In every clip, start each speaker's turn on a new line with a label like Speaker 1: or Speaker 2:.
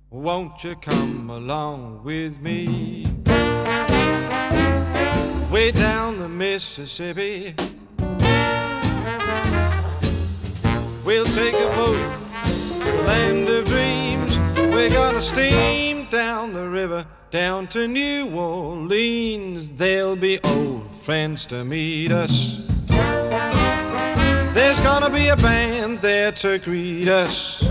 Speaker 1: Won't you come along with me? Way down the Mississippi, we'll take a boat to the land of dreams. We're gonna steam down the river, down to New Orleans. There'll be old friends to meet us. There's gonna be a band there to greet us.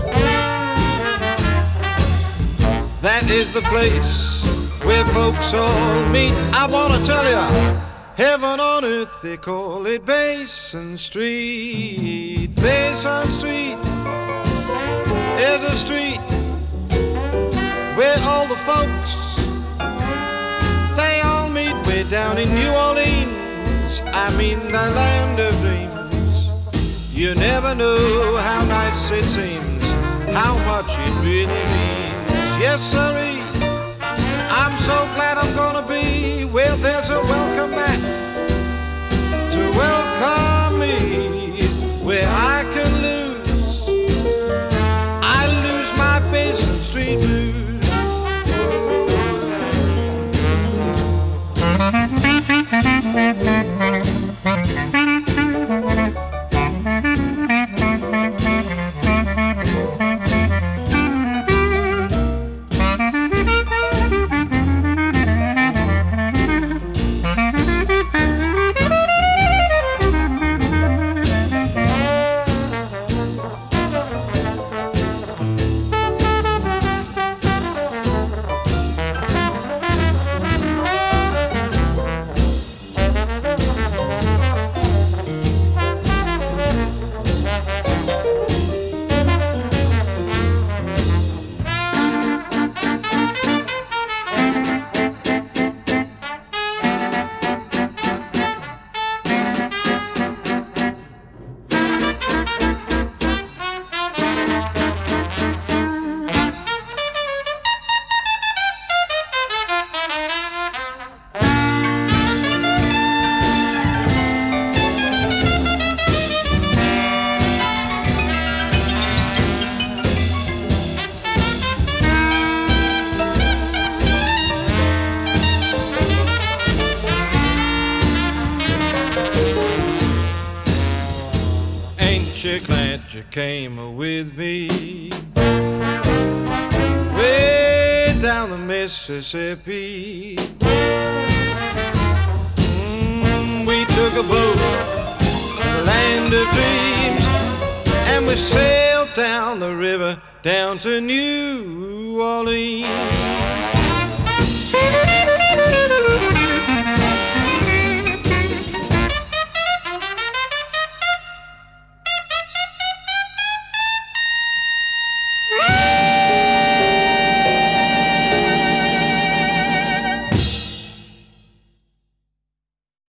Speaker 1: That is the place where folks all meet. I wanna tell ya, heaven on earth, they call it Basin Street. Basin Street is a street where all the folks, they all meet way down in New Orleans. I mean the land of dreams. You never know how nice it seems, how much it really means. Yes, sirree, I'm so glad I'm gonna be where there's a welcome mat to welcome me, where I can lose my Basin Street blues. Ain't you glad you came with me? Way down the Mississippi. We took a boat to the land of dreams, and we sailed down the river, down to New Orleans.